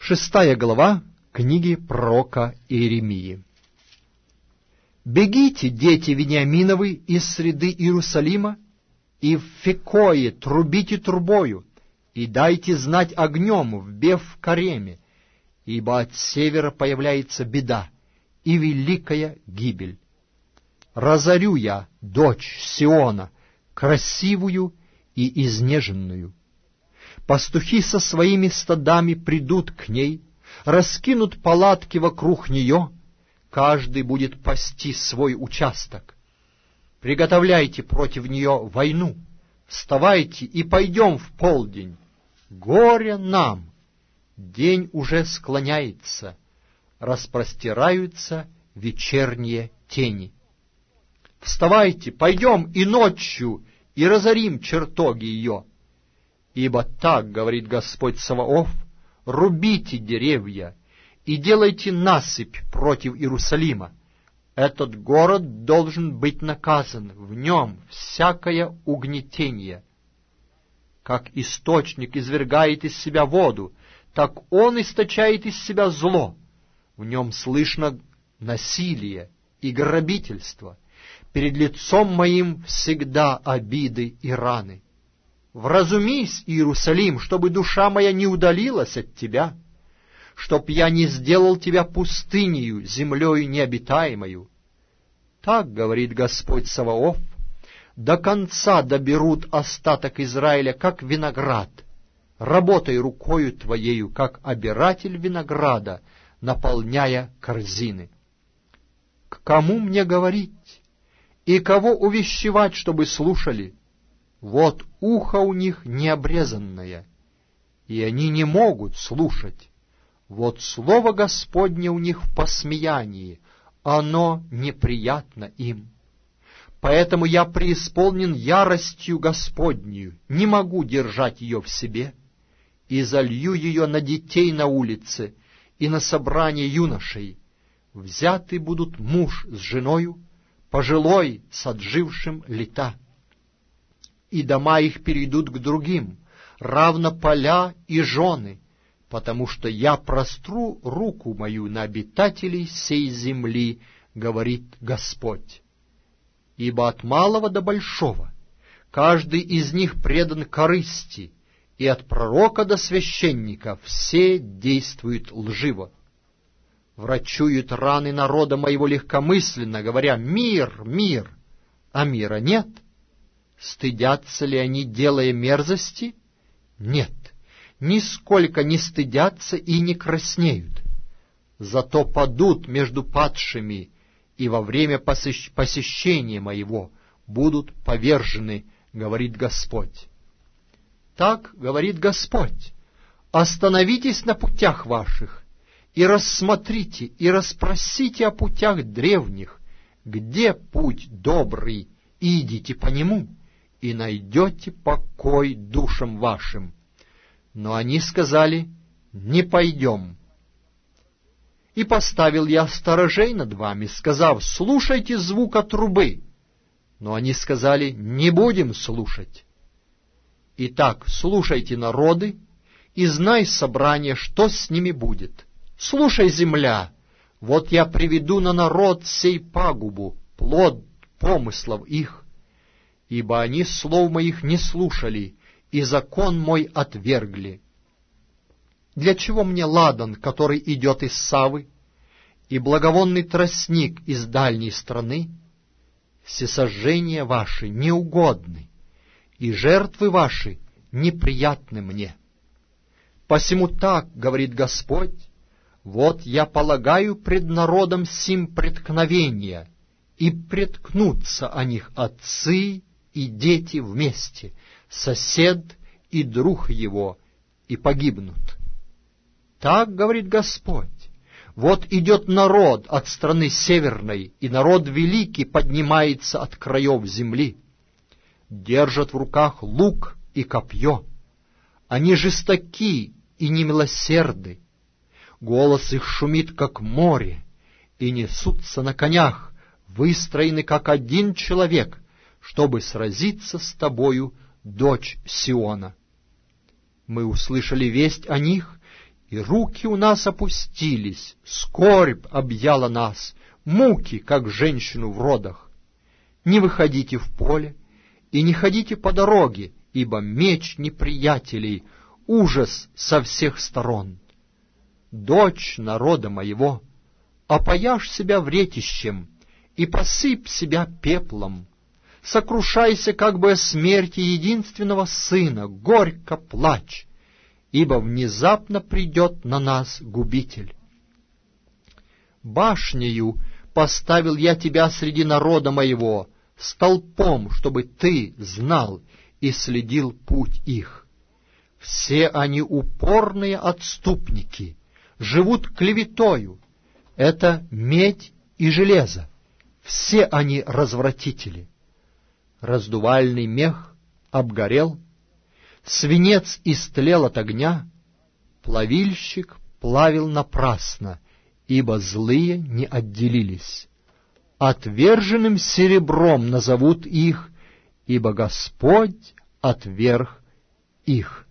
6 глава книги пророка Иеремии. «Бегите, дети Вениаминовы, из среды Иерусалима, и в Фекое трубите трубою, и дайте знать огнем в Бев-Кареме, ибо от севера появляется беда и великая гибель. Разорю я дочь Сиона, красивую и изнеженную. Пастухи со своими стадами придут к ней, раскинут палатки вокруг нее, каждый будет пасти свой участок. Приготовляйте против нее войну, вставайте и пойдем в полдень. Горе нам! День уже склоняется, распростираются вечерние тени. Вставайте, пойдем и ночью, и разорим чертоги ее. Ибо так, говорит Господь Саваоф, рубите деревья и делайте насыпь против Иерусалима. Этот город должен быть наказан, в нем всякое угнетение. Как источник извергает из себя воду, так он источает из себя зло. В нем слышно насилие и грабительство. Перед лицом моим всегда обиды и раны. Вразумись, Иерусалим, чтобы душа моя не удалилась от тебя, чтоб я не сделал тебя пустынею, землею необитаемою. Так говорит Господь Саваоф: до конца доберут остаток Израиля, как виноград. Работай рукою твоею, как обиратель винограда, наполняя корзины. К кому мне говорить и кого увещевать, чтобы слушали? Вот ухо у них необрезанное, и они не могут слушать. Вот слово Господне у них в посмеянии, оно неприятно им. Поэтому я преисполнен яростью Господнею, не могу держать ее в себе, и залью ее на детей на улице и на собрание юношей. Взяты будут муж с женою, пожилой с отжившим лета. И дома их перейдут к другим, равно поля и жены, потому что я простру руку мою на обитателей сей земли, говорит Господь. Ибо от малого до большого каждый из них предан корысти, и от пророка до священника все действуют лживо. Врачуют раны народа моего легкомысленно, говоря: мир, мир, а мира нет. Стыдятся ли они, делая мерзости? Нет, нисколько не стыдятся и не краснеют. Зато падут между падшими, и во время посещения моего будут повержены, говорит Господь. Так говорит Господь: остановитесь на путях ваших, и рассмотрите, и расспросите о путях древних, где путь добрый, и идите по нему, и найдете покой душам вашим. Но они сказали: не пойдем. И поставил я сторожей над вами, сказав: слушайте звука трубы. Но они сказали: не будем слушать. Итак, слушайте, народы, и знай, собрание, что с ними будет. Слушай, земля, вот я приведу на народ сей пагубу, плод помыслов их, ибо они слов моих не слушали, и закон мой отвергли. Для чего мне ладан, который идет из Савы, и благовонный тростник из дальней страны? Всесожжения ваши неугодны, и жертвы ваши неприятны мне. Посему так говорит Господь: вот я полагаю пред народом сим преткновения, и преткнутся о них отцы и дети вместе, сосед и друг его, и погибнут. Так говорит Господь: вот идет народ от страны северной, и народ великий поднимается от краев земли. Держат в руках лук и копье. Они жестоки и немилосерды. Голос их шумит, как море, и несутся на конях, выстроены, как один человек, чтобы сразиться с тобою, дочь Сиона. Мы услышали весть о них, и руки у нас опустились, скорбь объяла нас, муки, как женщину в родах. Не выходите в поле и не ходите по дороге, ибо меч неприятелей, ужас со всех сторон. Дочь народа моего, опояшь себя вретищем и посыпь себя пеплом. Сокрушайся как бы о смерти единственного сына, горько плачь, ибо внезапно придет на нас губитель. Башнею поставил я тебя среди народа моего, столпом, чтобы ты знал и следил путь их. Все они упорные отступники, живут клеветою, это медь и железо, все они развратители. Раздувальный мех обгорел, свинец истлел от огня, плавильщик плавил напрасно, ибо злые не отделились. Отверженным серебром назовут их, ибо Господь отверг их.